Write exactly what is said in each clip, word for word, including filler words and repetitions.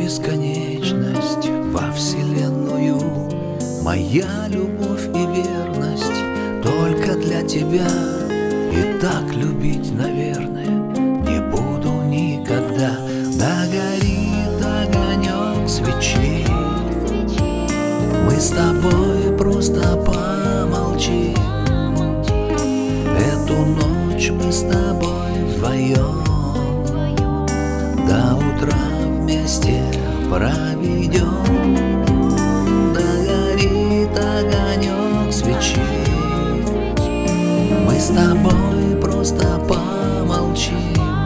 бесконечность во вселенную. Моя любовь и верность только для тебя. И так любить, наверное, не буду никогда. Да горит огонек свечей, мы с тобой просто помолчим. Эту ночь мы с тобой вдвоем до утра вместе проведем. Да горит огонек свечей, мы с тобой просто помолчим.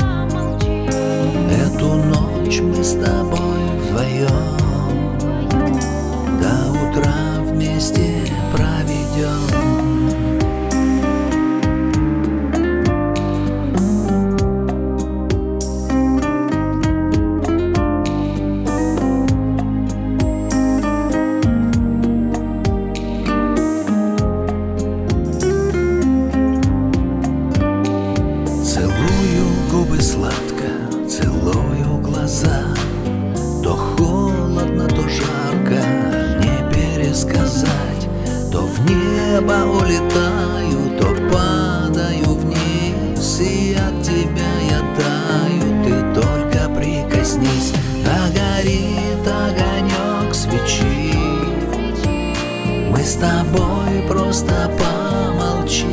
Эту ночь мы с тобой вдвоем до утра вместе проведем. Губы сладко, целую глаза. То холодно, то жарко, не пересказать. То в небо улетаю, то падаю вниз, и от тебя я таю, ты только прикоснись. Да горит огонек свечи, мы с тобой просто помолчим.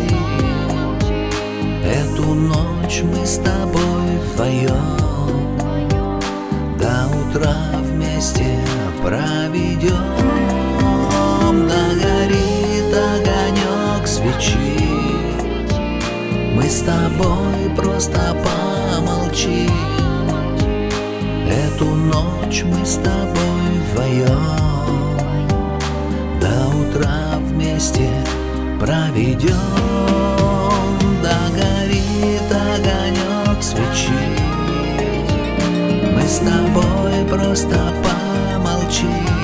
Эту ночь мы с тобой вдвоем до утра вместе проведем. Да горит огонек свечи, мы с тобой просто помолчим. Эту ночь мы с тобой вдвоем до утра вместе проведем. Да горит огонек свечи, мы с тобой просто помолчим.